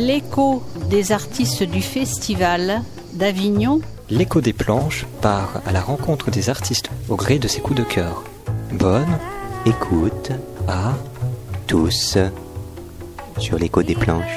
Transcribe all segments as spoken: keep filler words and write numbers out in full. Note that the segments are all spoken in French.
l'écho des artistes du festival d'Avignon. L'écho des planches part à la rencontre des artistes au gré de ses coups de cœur. Bonne écoute à tous sur l'écho des planches.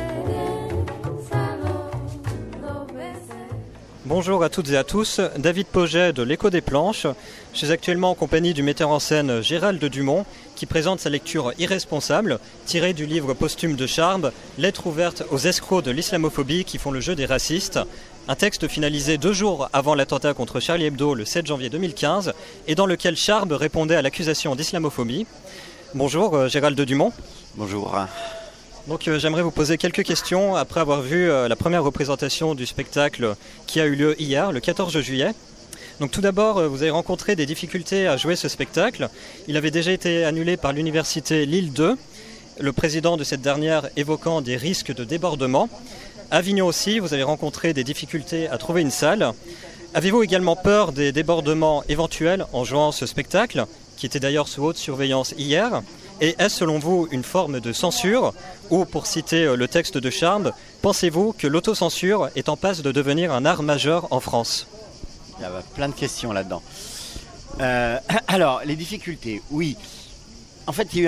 Bonjour à toutes et à tous, David Poget de l'Écho des Planches. Je suis actuellement en compagnie du metteur en scène Gérald Dumont qui présente sa lecture Irresponsable, tirée du livre posthume de Charb, Lettre ouverte aux escrocs de l'islamophobie qui font le jeu des racistes. Un texte finalisé deux jours avant l'attentat contre Charlie Hebdo le sept janvier deux mille quinze et dans lequel Charb répondait à l'accusation d'islamophobie. Bonjour Gérald Dumont. Bonjour. Donc euh, j'aimerais vous poser quelques questions après avoir vu euh, la première représentation du spectacle qui a eu lieu hier, le quatorze juillet. Donc tout d'abord, euh, vous avez rencontré des difficultés à jouer ce spectacle. Il avait déjà été annulé par l'université Lille deux, le président de cette dernière évoquant des risques de débordement. À Avignon aussi, vous avez rencontré des difficultés à trouver une salle. Avez-vous également peur des débordements éventuels en jouant ce spectacle, qui était d'ailleurs sous haute surveillance hier ? Et est-ce selon vous une forme de censure ou, pour citer le texte de Charb, pensez-vous que l'autocensure est en passe de devenir un art majeur en France ? Il y a plein de questions là-dedans. Euh, alors, les difficultés, oui. En fait, il y a eu un,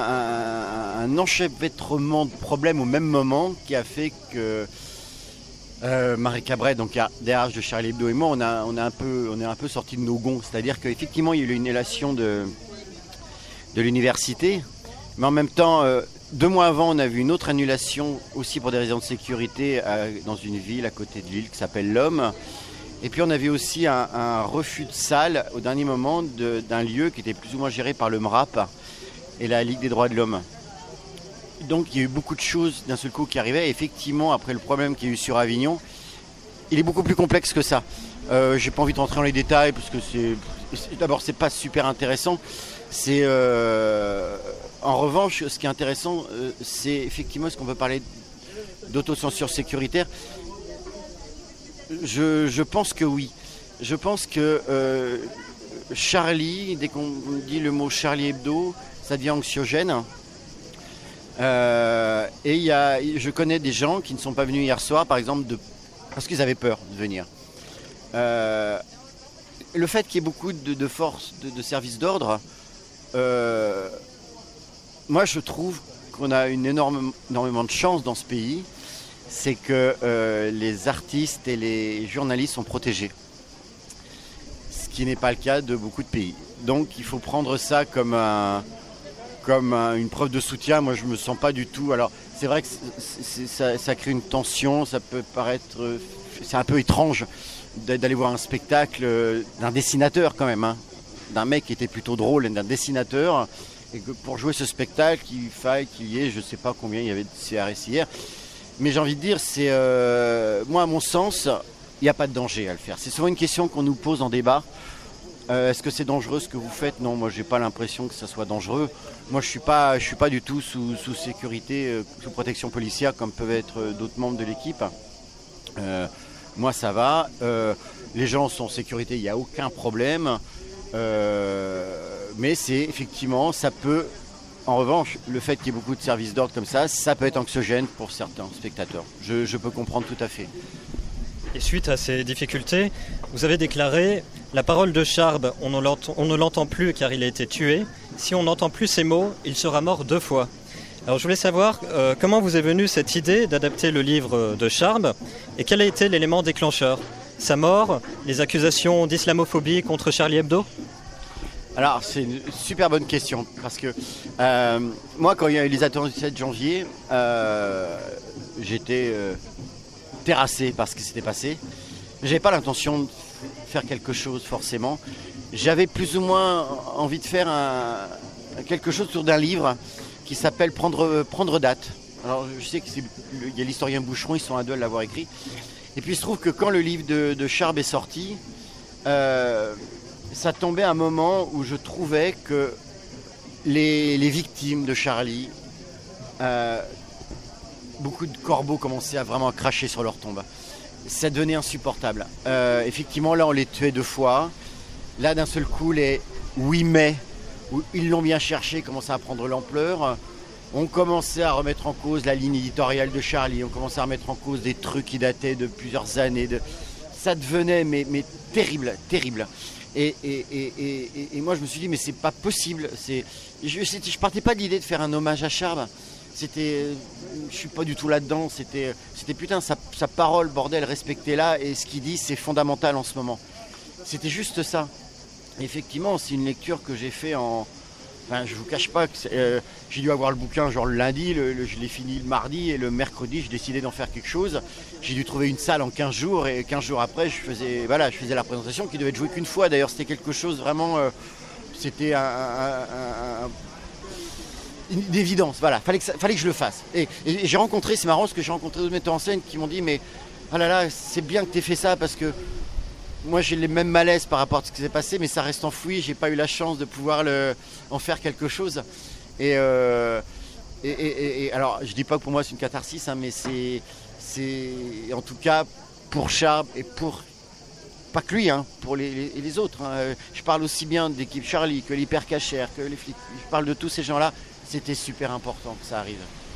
un, un enchevêtrement de problèmes au même moment qui a fait que euh, Marie Cabret, donc D R H de Charlie Hebdo et moi, on, a, on, a un peu, on est un peu sortis de nos gonds. C'est-à-dire qu'effectivement, il y a eu une élation de... de l'université, mais en même temps, euh, deux mois avant, on a vu une autre annulation aussi pour des raisons de sécurité à, dans une ville à côté de Lille qui s'appelle L'Homme. Et puis on avait aussi un, un refus de salle au dernier moment de, d'un lieu qui était plus ou moins géré par le M R A P et la Ligue des droits de l'homme. Donc il y a eu beaucoup de choses d'un seul coup qui arrivaient. Et effectivement, après le problème qu'il y a eu sur Avignon, il est beaucoup plus complexe que ça. Euh, j'ai pas envie de rentrer dans les détails parce que c'est, c'est d'abord c'est pas super intéressant. C'est euh, en revanche, ce qui est intéressant, euh, c'est effectivement est-ce qu'on peut parler d'autocensure sécuritaire. Je, je pense que oui. Je pense que euh, Charlie, dès qu'on dit le mot Charlie Hebdo, ça devient anxiogène. Euh, et y a, je connais des gens qui ne sont pas venus hier soir, par exemple, de, parce qu'ils avaient peur de venir. Euh, le fait qu'il y ait beaucoup de, de forces, de, de services d'ordre, Euh, moi je trouve qu'on a une énorme, énormément de chance dans ce pays, c'est que euh, les artistes et les journalistes sont protégés, ce qui n'est pas le cas de beaucoup de pays. Donc il faut prendre ça comme, un, comme un, une preuve de soutien. Moi je me sens pas du tout, alors c'est vrai que c'est, c'est, ça, ça crée une tension, ça peut paraître, c'est un peu étrange d'aller voir un spectacle d'un dessinateur quand même, hein. D'un mec qui était plutôt drôle, d'un dessinateur, et que pour jouer ce spectacle, il faille qu'il y ait, je ne sais pas combien il y avait de C R S hier, mais j'ai envie de dire, c'est, euh, moi à mon sens, il n'y a pas de danger à le faire. C'est souvent une question qu'on nous pose en débat. Euh, est-ce que c'est dangereux ce que vous faites ? Non, moi j'ai pas l'impression que ça soit dangereux. Moi je suis pas, je suis pas du tout sous, sous sécurité, euh, sous protection policière comme peuvent être d'autres membres de l'équipe. Euh, moi ça va. Euh, les gens sont en sécurité, il n'y a aucun problème. Euh, mais c'est effectivement, ça peut, en revanche, le fait qu'il y ait beaucoup de services d'ordre comme ça, ça peut être anxiogène pour certains spectateurs. Je, je peux comprendre tout à fait. Et suite à ces difficultés, vous avez déclaré « La parole de Charb, on ne l'entend, on ne l'entend plus car il a été tué. Si on n'entend plus ces mots, il sera mort deux fois. » Alors je voulais savoir euh, comment vous est venue cette idée d'adapter le livre de Charb et quel a été l'élément déclencheur ? Sa mort, les accusations d'islamophobie contre Charlie Hebdo ? Alors, c'est une super bonne question, parce que euh, moi, quand il y a eu les attentats du sept janvier, euh, j'étais euh, terrassé par ce qui s'était passé. Je n'avais pas l'intention de faire quelque chose, forcément. J'avais plus ou moins envie de faire un, quelque chose autour d'un livre qui s'appelle Prendre, Prendre date. Alors, je sais qu'il y a l'historien Boucheron, ils sont à deux à l'avoir écrit. Et puis il se trouve que quand le livre de, de Charb est sorti, euh, ça tombait à un moment où je trouvais que les, les victimes de Charlie, euh, beaucoup de corbeaux commençaient à vraiment cracher sur leur tombe. Ça devenait insupportable. Euh, effectivement, là on les tuait deux fois. Là d'un seul coup, les oui mais, où ils l'ont bien cherché, commençaient à prendre l'ampleur. On commençait à remettre en cause la ligne éditoriale de Charlie, on commençait à remettre en cause des trucs qui dataient de plusieurs années. De... Ça devenait mais, mais terrible, terrible. Et, et, et, et, et moi je me suis dit mais c'est pas possible. C'est... Je, je partais pas de l'idée de faire un hommage à Charb. C'était, je suis pas du tout là-dedans. C'était, c'était putain sa, sa parole, bordel, respectez-la. Et ce qu'il dit c'est fondamental en ce moment. C'était juste ça. Et effectivement c'est une lecture que j'ai fait en... Enfin, je vous cache pas que euh, j'ai dû avoir le bouquin genre le lundi, le, le, je l'ai fini le mardi et le mercredi j'ai décidé d'en faire quelque chose. J'ai dû trouver une salle en quinze jours et quinze jours après je faisais, voilà, je faisais la présentation qui devait être jouée qu'une fois. D'ailleurs c'était quelque chose vraiment, euh, c'était un, un, un, un, une évidence, voilà, fallait que, ça, fallait que je le fasse. Et, et, et j'ai rencontré, c'est marrant parce que j'ai rencontré d'autres metteurs en scène qui m'ont dit mais ah là là c'est bien que tu aies fait ça parce que moi j'ai les mêmes malaises par rapport à ce qui s'est passé, mais ça reste enfoui, j'ai pas eu la chance de pouvoir le, en faire quelque chose. Et, euh, et, et, et alors je dis pas que pour moi c'est une catharsis, hein, mais c'est, c'est en tout cas pour Charb et pour, pas que lui, hein, pour les, les, les autres. Hein. Je parle aussi bien de l'équipe Charlie que l'hypercachère, que les flics, je parle de tous ces gens-là, c'était super important que ça arrive.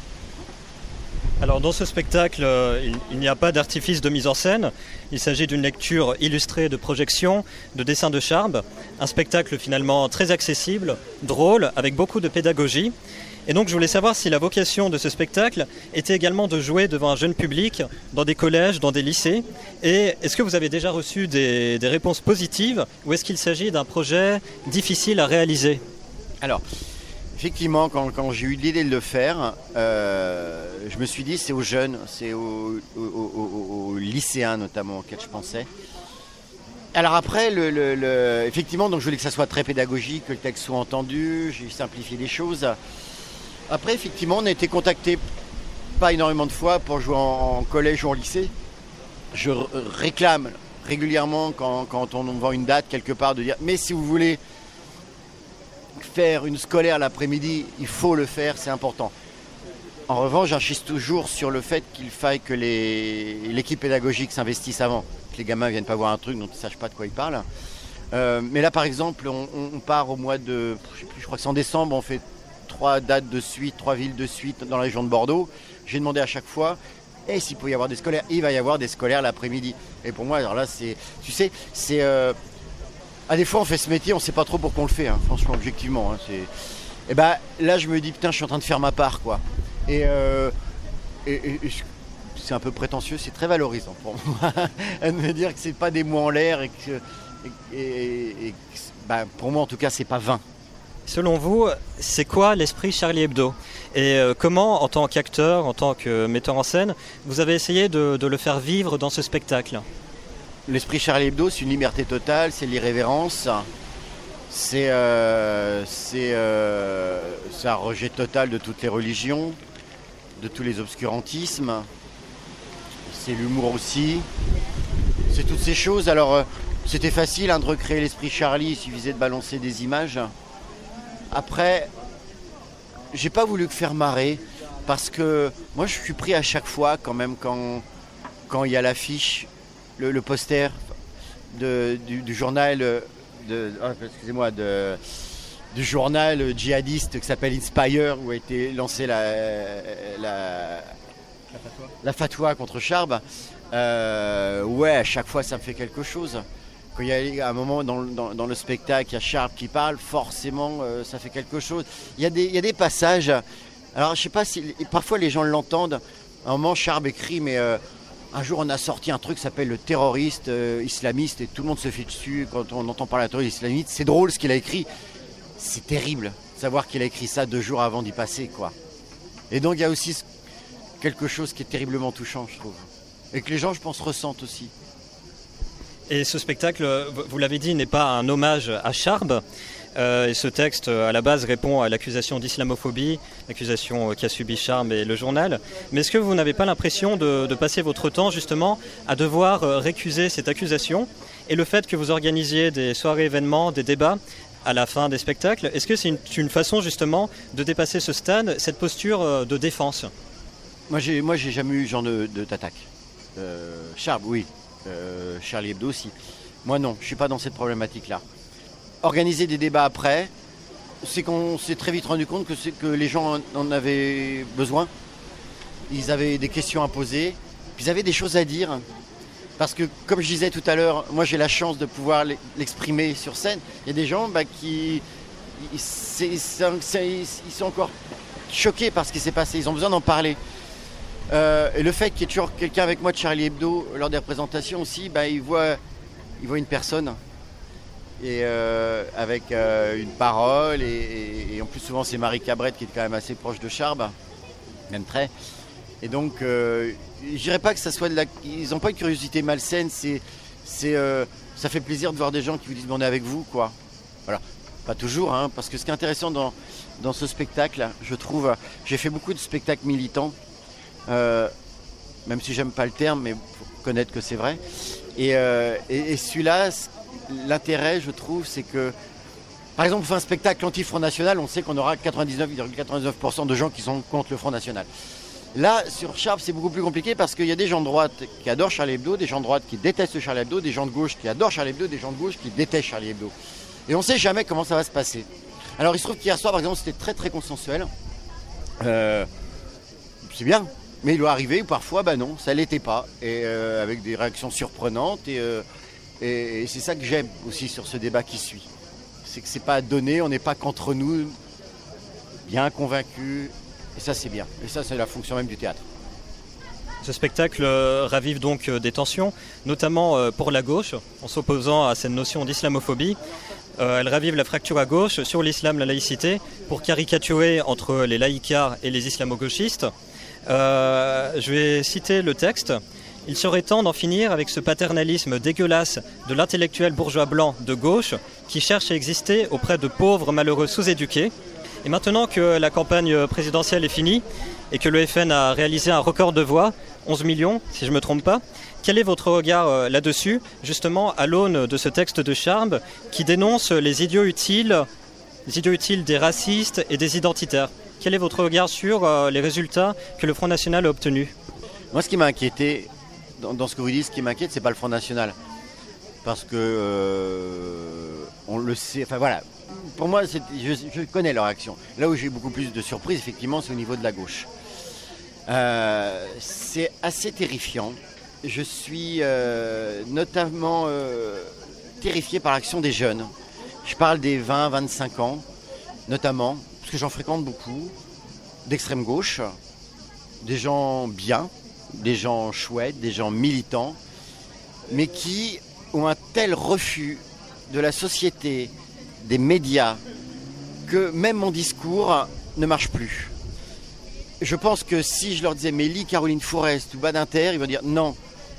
Alors dans ce spectacle, euh, il, il n'y a pas d'artifice de mise en scène. Il s'agit d'une lecture illustrée de projections, de dessins de Charb. Un spectacle finalement très accessible, drôle, avec beaucoup de pédagogie. Et donc je voulais savoir si la vocation de ce spectacle était également de jouer devant un jeune public, dans des collèges, dans des lycées. Et est-ce que vous avez déjà reçu des, des réponses positives ou est-ce qu'il s'agit d'un projet difficile à réaliser ? Alors, effectivement, quand, quand j'ai eu l'idée de le faire, euh, je me suis dit c'est aux jeunes, c'est aux, aux, aux, aux lycéens notamment auxquels je pensais. Alors après, le, le, le, effectivement, donc je voulais que ça soit très pédagogique, que le texte soit entendu, j'ai simplifié les choses. Après, effectivement, on a été contacté pas énormément de fois pour jouer en, en collège ou en lycée. Je r- réclame régulièrement quand, quand on vend une date quelque part de dire mais si vous voulez faire une scolaire l'après-midi, il faut le faire, c'est important. En revanche, j'insiste toujours sur le fait qu'il faille que les, l'équipe pédagogique s'investisse avant, que les gamins ne viennent pas voir un truc dont ils ne sachent pas de quoi ils parlent. Euh, mais là, par exemple, on, on part au mois de, je sais plus, je crois que c'est en décembre, on fait trois dates de suite, trois villes de suite dans la région de Bordeaux. J'ai demandé à chaque fois, et s'il peut y avoir des scolaires, il va y avoir des scolaires l'après-midi. Et pour moi, alors là, c'est, tu sais, c'est... Euh, Ah, des fois, on fait ce métier, on ne sait pas trop pourquoi on le fait, hein, franchement, objectivement. Hein, c'est... Et ben, là, je me dis, putain, je suis en train de faire ma part, quoi. Et, euh, et, et, et je... c'est un peu prétentieux, c'est très valorisant pour moi de me dire que c'est pas des mots en l'air et que, et, et, et, ben, pour moi, en tout cas, c'est pas vain. Selon vous, c'est quoi l'esprit Charlie Hebdo ? Et euh, comment, en tant qu'acteur, en tant que metteur en scène, vous avez essayé de, de le faire vivre dans ce spectacle ? L'esprit Charlie Hebdo, c'est une liberté totale, c'est l'irrévérence, c'est, euh, c'est, euh, c'est un rejet total de toutes les religions, de tous les obscurantismes, c'est l'humour aussi, c'est toutes ces choses. Alors, euh, c'était facile hein, de recréer l'esprit Charlie, il suffisait de balancer des images. Après, j'ai pas voulu que faire marrer, parce que moi je suis pris à chaque fois quand même quand quand il y a l'affiche. Le, le poster de, du, du journal de, oh, excusez-moi, de, du journal djihadiste qui s'appelle Inspire, où a été lancée la, la, la, fatwa. la fatwa contre Charb. Euh, ouais, à chaque fois ça me fait quelque chose. Quand il y a un moment dans, dans, dans le spectacle, il y a Charb qui parle, forcément euh, ça fait quelque chose. Il y a des, il y a des passages, alors je sais pas si, parfois les gens l'entendent, à un moment Charb écrit mais... Euh, Un jour, on a sorti un truc qui s'appelle le terroriste euh, islamiste et tout le monde se fait dessus quand on entend parler d'un terroriste islamiste. C'est drôle ce qu'il a écrit. C'est terrible de savoir qu'il a écrit ça deux jours avant d'y passer, quoi. Et donc, il y a aussi quelque chose qui est terriblement touchant, je trouve. Et que les gens, je pense, ressentent aussi. Et ce spectacle, vous l'avez dit, n'est pas un hommage à Charb. Euh, et ce texte, à la base, répond à l'accusation d'islamophobie, l'accusation qu'a subi Charb et le journal. Mais est-ce que vous n'avez pas l'impression de, de passer votre temps, justement, à devoir récuser cette accusation ? Et le fait que vous organisiez des soirées événements, des débats à la fin des spectacles, est-ce que c'est une, une façon, justement, de dépasser ce stade, cette posture de défense ? Moi, j'ai, moi, j'ai jamais eu ce genre de, de, d'attaque. Euh, Charb, oui. Euh, Charlie Hebdo aussi. Moi, non, je ne suis pas dans cette problématique-là. Organiser des débats après, c'est qu'on s'est très vite rendu compte que, c'est que les gens en avaient besoin. Ils avaient des questions à poser, puis ils avaient des choses à dire. Parce que, comme je disais tout à l'heure, moi j'ai la chance de pouvoir l'exprimer sur scène. Il y a des gens bah, qui ils, c'est, c'est, c'est, ils sont encore choqués par ce qui s'est passé. Ils ont besoin d'en parler. Euh, et le fait qu'il y ait toujours quelqu'un avec moi de Charlie Hebdo lors des représentations aussi, bah, ils voient, ils voient une personne. Et euh, avec euh, une parole. Et, et, et en plus, souvent, c'est Marie Cabrette qui est quand même assez proche de Charb, même très. Et donc, euh, je dirais pas que ça soit de la... Ils n'ont pas une curiosité malsaine, c'est, c'est, euh, ça fait plaisir de voir des gens qui vous disent bon, on est avec vous, quoi. Voilà. Pas toujours, hein, parce que ce qui est intéressant dans, dans ce spectacle, je trouve, j'ai fait beaucoup de spectacles militants, euh, même si j'aime pas le terme, mais il faut connaître que c'est vrai. Et, euh, et, et celui-là, l'intérêt, je trouve, c'est que, par exemple, on fait un spectacle anti-Front National, on sait qu'on aura quatre-vingt-dix-neuf virgule quatre-vingt-dix-neuf pour cent de gens qui sont contre le Front National. Là, sur Charb, c'est beaucoup plus compliqué parce qu'il y a des gens de droite qui adorent Charlie Hebdo, des gens de droite qui détestent Charlie Hebdo, des gens de gauche qui adorent Charlie Hebdo, des gens de gauche qui détestent Charlie Hebdo. Et on ne sait jamais comment ça va se passer. Alors, il se trouve qu'hier soir, par exemple, c'était très très consensuel. Euh, c'est bien, mais il doit arriver parfois, bah non, ça ne l'était pas. Et euh, avec des réactions surprenantes. Et, euh, et, et c'est ça que j'aime aussi sur ce débat qui suit. C'est que c'est pas donné, on n'est pas qu'entre nous, bien convaincus. Et ça, c'est bien. Et ça, c'est la fonction même du théâtre. Ce spectacle euh, ravive donc euh, des tensions, notamment euh, pour la gauche, en s'opposant à cette notion d'islamophobie. Euh, elle ravive la fracture à gauche sur l'islam, la laïcité, pour caricaturer entre les laïcards et les islamo-gauchistes. Euh, je vais citer le texte. « Il serait temps d'en finir avec ce paternalisme dégueulasse de l'intellectuel bourgeois blanc de gauche qui cherche à exister auprès de pauvres malheureux sous-éduqués. Et maintenant que la campagne présidentielle est finie et que le F N a réalisé un record de voix, onze millions si je ne me trompe pas, quel est votre regard là-dessus, justement à l'aune de ce texte de Charb qui dénonce les idiots utiles, les idiots utiles des racistes et des identitaires? Quel est votre regard sur les résultats que le Front National a obtenus? Moi, ce qui m'a inquiété dans, dans ce que vous dites, ce qui m'inquiète, c'est pas le Front National. Parce que euh, on le sait, enfin voilà. Pour moi, c'est, je, je connais leur action. Là où j'ai beaucoup plus de surprises, effectivement, c'est au niveau de la gauche. Euh, c'est assez terrifiant. Je suis euh, notamment euh, terrifié par l'action des jeunes. Je parle des vingt à vingt-cinq ans, notamment, parce que j'en fréquente beaucoup, d'extrême gauche, des gens bien, des gens chouettes, des gens militants, mais qui ont un tel refus de la société, des médias, que même mon discours ne marche plus. Je pense que si je leur disais mais lis Caroline Fourest ou Badinter, ils vont dire non.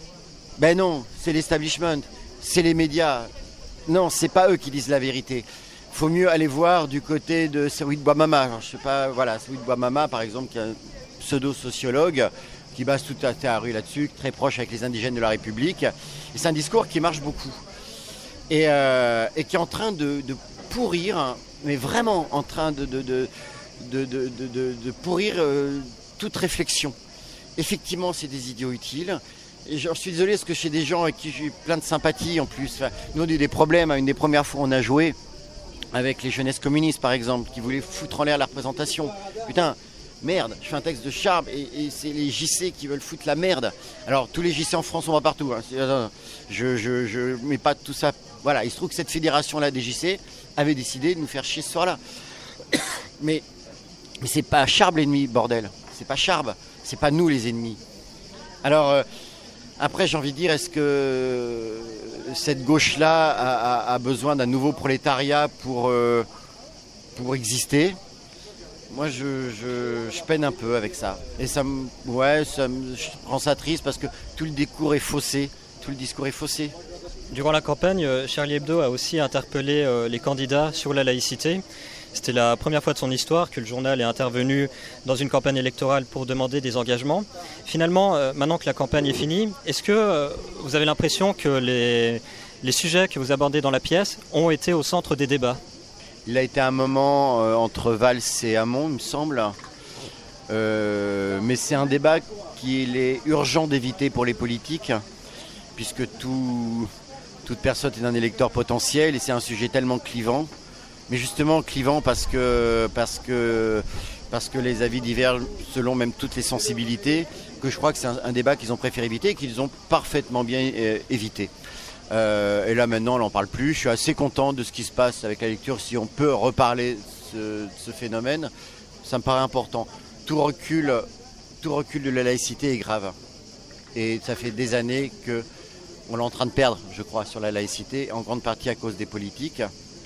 Ben non, c'est l'establishment, c'est les médias. Non, c'est pas eux qui disent la vérité. Il faut mieux aller voir du côté de Saouid Bouamama. Alors, je sais pas, voilà, Saouid Bouamama par exemple, qui est un pseudo-sociologue qui base tout à fait à rue là-dessus, très proche avec les indigènes de la République. Et c'est un discours qui marche beaucoup. Et, euh, et qui est en train de, de pourrir, mais vraiment en train de, de, de, de, de, de, de pourrir euh, toute réflexion. Effectivement, c'est des idiots utiles. Et je suis désolé parce que chez des gens avec qui j'ai plein de sympathie en plus. Enfin, nous, on a eu des problèmes. Une des premières fois, on a joué avec les jeunesses communistes, par exemple, qui voulaient foutre en l'air la représentation. Putain, merde, je fais un texte de Charb et, et c'est les J C qui veulent foutre la merde. Alors, tous les J C en France, on va partout. Hein. Je, je, je mets pas tout ça. Voilà, il se trouve que cette fédération-là des J C avait décidé de nous faire chier ce soir-là. Mais, mais c'est pas Charb l'ennemi, bordel. C'est pas Charb, c'est pas nous les ennemis. Alors, euh, après, j'ai envie de dire, est-ce que cette gauche-là a, a, a besoin d'un nouveau prolétariat pour, euh, pour exister? Moi, je, je, je peine un peu avec ça. Et ça me, ouais, ça me, je rends ça triste parce que tout le discours est faussé. Tout le discours est faussé. Durant la campagne, Charlie Hebdo a aussi interpellé euh, les candidats sur la laïcité. C'était la première fois de son histoire que le journal est intervenu dans une campagne électorale pour demander des engagements. Finalement, euh, maintenant que la campagne est finie, est-ce que euh, vous avez l'impression que les, les sujets que vous abordez dans la pièce ont été au centre des débats? Il a été un moment euh, entre Valls et Hamon, il me semble. Euh, mais c'est un débat qu'il est urgent d'éviter pour les politiques, puisque tout, toute personne est un électeur potentiel et c'est un sujet tellement clivant mais justement clivant parce que, parce que, parce que les avis divergent selon même toutes les sensibilités, que je crois que c'est un, un débat qu'ils ont préféré éviter et qu'ils ont parfaitement bien euh, évité. Euh, et là maintenant on n'en parle plus. Je suis assez content de ce qui se passe avec la lecture. Si on peut reparler de ce, ce phénomène, ça me paraît important. Tout recul, tout recul de la laïcité est grave. Et ça fait des années qu'on est en train de perdre, je crois, sur la laïcité, en grande partie à cause des politiques.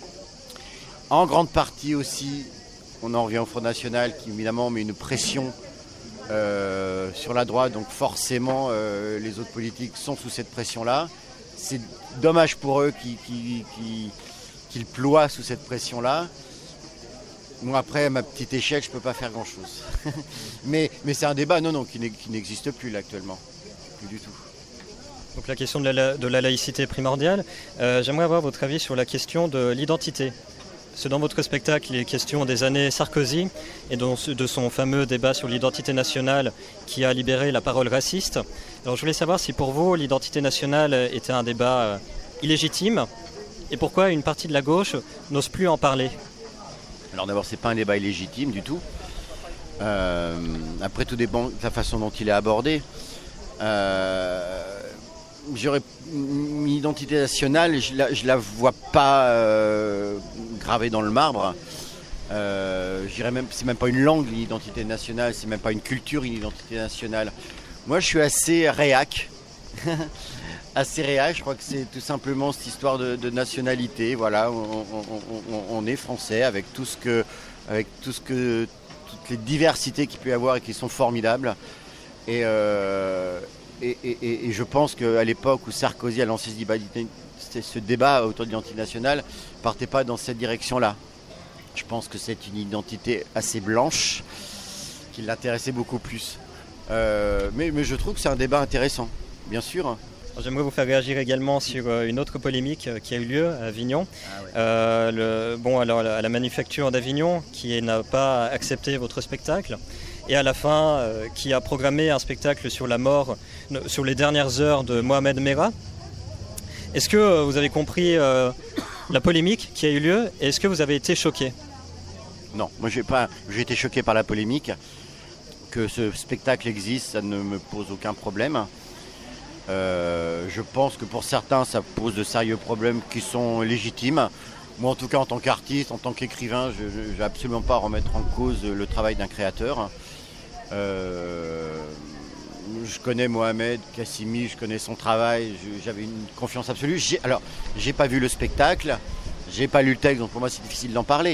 En grande partie aussi, on en revient au Front National qui évidemment met une pression euh, sur la droite, donc forcément euh, les autres politiques sont sous cette pression-là. C'est dommage pour eux qu'ils, qu'ils, qu'ils, qu'ils ploient sous cette pression-là. Moi après, ma petite échelle, je ne peux pas faire grand-chose. mais, mais c'est un débat non, non, qui, qui n'existe plus là actuellement. Plus du tout. Donc la question de la, de la laïcité est primordiale. Euh, j'aimerais avoir votre avis sur la question de l'identité. C'est dans votre spectacle les questions des années Sarkozy et de son fameux débat sur l'identité nationale qui a libéré la parole raciste. Alors je voulais savoir si pour vous l'identité nationale était un débat illégitime et pourquoi une partie de la gauche n'ose plus en parler. Alors d'abord, c'est pas un débat illégitime du tout. Euh, après, tout dépend de la façon dont il est abordé. Euh, j'aurais une identité nationale, je la, je la vois pas euh, gravée dans le marbre. Euh, je dirais même, c'est même pas une langue l'identité nationale, c'est même pas une culture une identité nationale. Moi, je suis assez réac, assez réac. Je crois que c'est tout simplement cette histoire de, de nationalité. Voilà, on, on, on, on est français avec tout ce que, avec tout ce que, toutes les diversités qu'il peut y avoir et qui sont formidables. Et, euh, et, et, et je pense qu'à l'époque où Sarkozy a lancé ce débat, ce débat autour de l'identité nationale, ne partait pas dans cette direction-là. Je pense que c'est une identité assez blanche qui l'intéressait beaucoup plus. Euh, mais, mais je trouve que c'est un débat intéressant, bien sûr. J'aimerais vous faire réagir également sur une autre polémique qui a eu lieu à Avignon. Ah ouais. euh, le, bon, alors, à la manufacture d'Avignon qui n'a pas accepté votre spectacle. Et à la fin, euh, qui a programmé un spectacle sur la mort, sur les dernières heures de Mohamed Merah. Est-ce que euh, vous avez compris euh, la polémique qui a eu lieu et est-ce que vous avez été choqué ? Non, moi j'ai pas, j'ai été choqué par la polémique. Que ce spectacle existe, ça ne me pose aucun problème. Euh, je pense que pour certains, ça pose de sérieux problèmes qui sont légitimes. Moi, en tout cas, en tant qu'artiste, en tant qu'écrivain, je n'ai absolument pas à remettre en cause le travail d'un créateur. Euh, je connais Mohamed Kassimi, je connais son travail, je, j'avais une confiance absolue. J'ai, alors, j'ai pas vu le spectacle, j'ai pas lu le texte, donc pour moi c'est difficile d'en parler.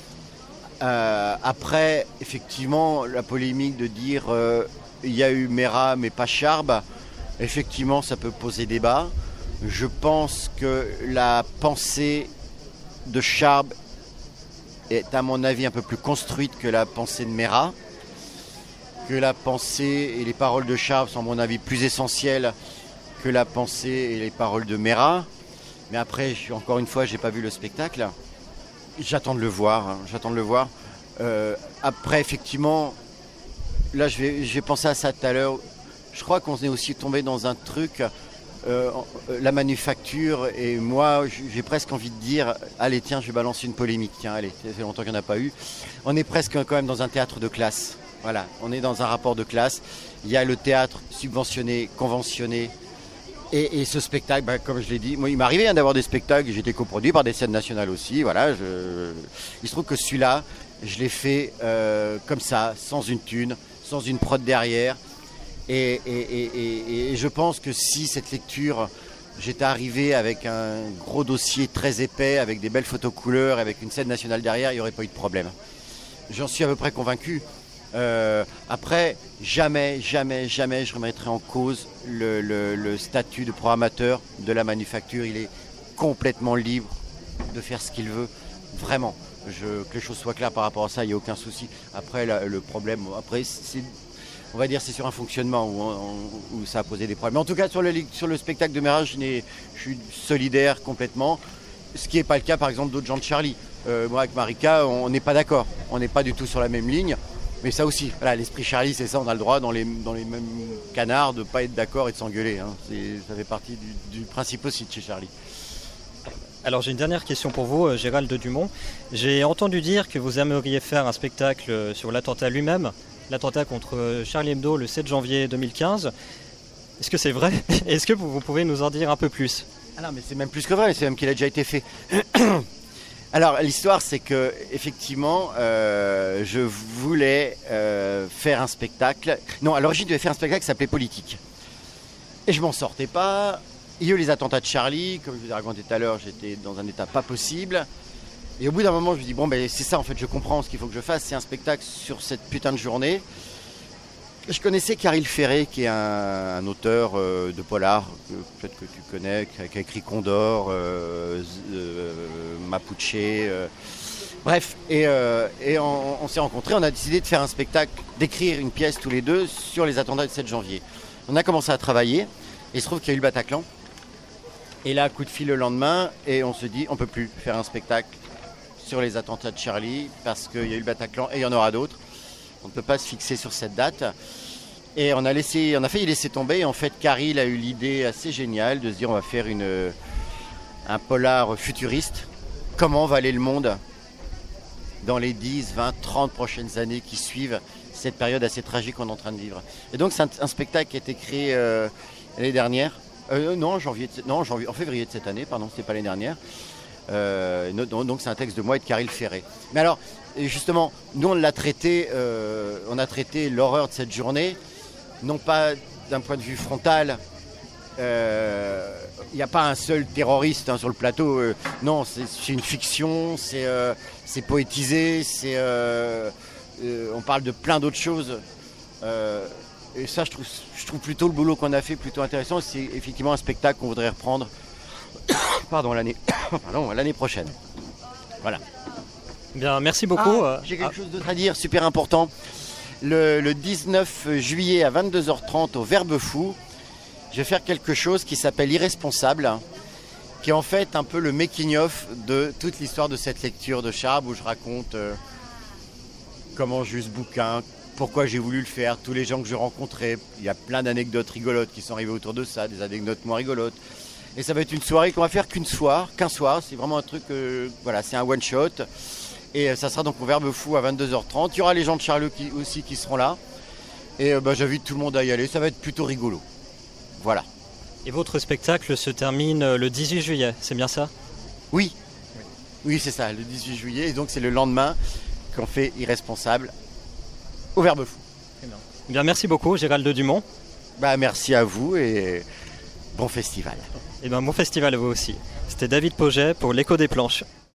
Euh, après, effectivement, la polémique de dire euh, il y a eu Merah mais pas Charb, effectivement, ça peut poser débat. Je pense que la pensée de Charb est, à mon avis, un peu plus construite que la pensée de Merah. Que la pensée et les paroles de Charb sont, à mon avis, plus essentielles que la pensée et les paroles de Merah. Mais après, encore une fois, j'ai pas vu le spectacle. J'attends de le voir. Hein, j'attends de le voir. Euh, après, effectivement, là, je vais, je vais penser à ça tout à l'heure. Je crois qu'on est aussi tombé dans un truc, euh, la manufacture, et moi, j'ai presque envie de dire, allez, tiens, je vais balancer une polémique. Tiens, allez, ça fait longtemps qu'il n'y en a pas eu. On est presque quand même dans un théâtre de classe. Voilà, on est dans un rapport de classe. Il y a le théâtre subventionné, conventionné. Et, et ce spectacle, bah, comme je l'ai dit, moi, il m'arrivait hein, d'avoir des spectacles, j'ai été coproduit par des scènes nationales aussi. Voilà, je... Il se trouve que celui-là, je l'ai fait euh, comme ça, sans une thune, sans une prod derrière. Et, et, et, et, et je pense que si cette lecture, j'étais arrivé avec un gros dossier très épais, avec des belles photos couleurs, avec une scène nationale derrière, il n'y aurait pas eu de problème. J'en suis à peu près convaincu. Euh, après, jamais, jamais, jamais je remettrai en cause le, le, le statut de programmateur de la manufacture. Il est complètement libre de faire ce qu'il veut, vraiment. Je, que les choses soient claires par rapport à ça, il n'y a aucun souci. Après, la, le problème, après, c'est, on va dire, c'est sur un fonctionnement où, où, où ça a posé des problèmes. Mais en tout cas, sur le, sur le spectacle de Merah, je, n'ai, je suis solidaire complètement. Ce qui n'est pas le cas, par exemple, d'autres gens de Charlie. Euh, moi, avec Marika, on n'est pas d'accord. On n'est pas du tout sur la même ligne. Mais ça aussi, voilà, l'esprit Charlie, c'est ça, on a le droit dans les, dans les mêmes canards de ne pas être d'accord et de s'engueuler. Hein. C'est, ça fait partie du, du principe aussi de chez Charlie. Alors j'ai une dernière question pour vous, euh, Gérald de Dumont. J'ai entendu dire que vous aimeriez faire un spectacle euh, sur l'attentat lui-même, l'attentat contre euh, Charlie Hebdo le sept janvier deux mille quinze. Est-ce que c'est vrai? Est-ce que vous, vous pouvez nous en dire un peu plus? Ah non, mais c'est même plus que vrai, c'est même qu'il a déjà été fait. Alors l'histoire, c'est que effectivement, euh, je voulais euh, faire un spectacle. Non, à l'origine, je devais faire un spectacle qui s'appelait Politique. Et je m'en sortais pas. Il y a eu les attentats de Charlie, comme je vous ai raconté tout à l'heure, j'étais dans un état pas possible. Et au bout d'un moment, je me dis bon, ben c'est ça en fait, je comprends ce qu'il faut que je fasse, c'est un spectacle sur cette putain de journée. Je connaissais Caril Ferré, qui est un, un auteur euh, de polar, que peut-être que tu connais, qui a, qui a écrit Condor, euh, euh, Mapuche. Euh, bref, et, euh, et on, on s'est rencontrés, on a décidé de faire un spectacle, d'écrire une pièce tous les deux sur les attentats du sept janvier. On a commencé à travailler, et il se trouve qu'il y a eu le Bataclan. Et là, coup de fil le lendemain, et on se dit, on ne peut plus faire un spectacle sur les attentats de Charlie, parce qu'il y a eu le Bataclan, et il y en aura d'autres. On ne peut pas se fixer sur cette date. Et on a, laissé, on a failli laisser tomber. Et en fait, Caril a eu l'idée assez géniale de se dire on va faire une, un polar futuriste. Comment va aller le monde dans les dix, vingt, trente prochaines années qui suivent cette période assez tragique qu'on est en train de vivre. Et donc c'est un, un spectacle qui a été créé euh, l'année dernière. Euh, non, janvier de, non janvier, en février de cette année, pardon, c'était pas l'année dernière. Euh, donc c'est un texte de moi et de Caril Ferré. Mais alors, justement, nous on l'a traité, euh, on a traité l'horreur de cette journée, non pas d'un point de vue frontal. Il euh, n'y a pas un seul terroriste hein, sur le plateau. Euh, non, c'est une fiction, c'est euh, poétisé, c'est euh, euh, on parle de plein d'autres choses. Euh, et ça, je trouve, je trouve plutôt le boulot qu'on a fait plutôt intéressant. C'est effectivement un spectacle qu'on voudrait reprendre. Pardon, l'année Pardon, l'année prochaine. Voilà. Bien, merci beaucoup. Ah, j'ai quelque ah. chose d'autre à dire, super important. Le, le dix-neuf juillet à vingt-deux heures trente au Verbe Fou, je vais faire quelque chose qui s'appelle Irresponsable, qui est en fait un peu le making-of de toute l'histoire de cette lecture de Charb, où je raconte euh, comment j'ai eu ce bouquin, pourquoi j'ai voulu le faire, tous les gens que j'ai rencontrés. Il y a plein d'anecdotes rigolotes qui sont arrivées autour de ça, des anecdotes moins rigolotes. Et ça va être une soirée qu'on va faire qu'une soir, qu'un soir. C'est vraiment un truc, euh, voilà, c'est un one shot. Et ça sera donc au Verbe Fou à vingt-deux heures trente. Il y aura les gens de Charleux qui, aussi qui seront là. Et euh, bah, j'invite tout le monde à y aller. Ça va être plutôt rigolo. Voilà. Et votre spectacle se termine le dix-huit juillet, c'est bien ça? Oui. Oui, oui c'est ça, le dix-huit juillet. Et donc c'est le lendemain qu'on fait Irresponsable au Verbe Fou. Très bien. Bien, merci beaucoup, Gérald de Dumont. Bah, merci à vous et bon festival. Et ben, bon festival à vous aussi. C'était David Pauget pour l'Écho des Planches.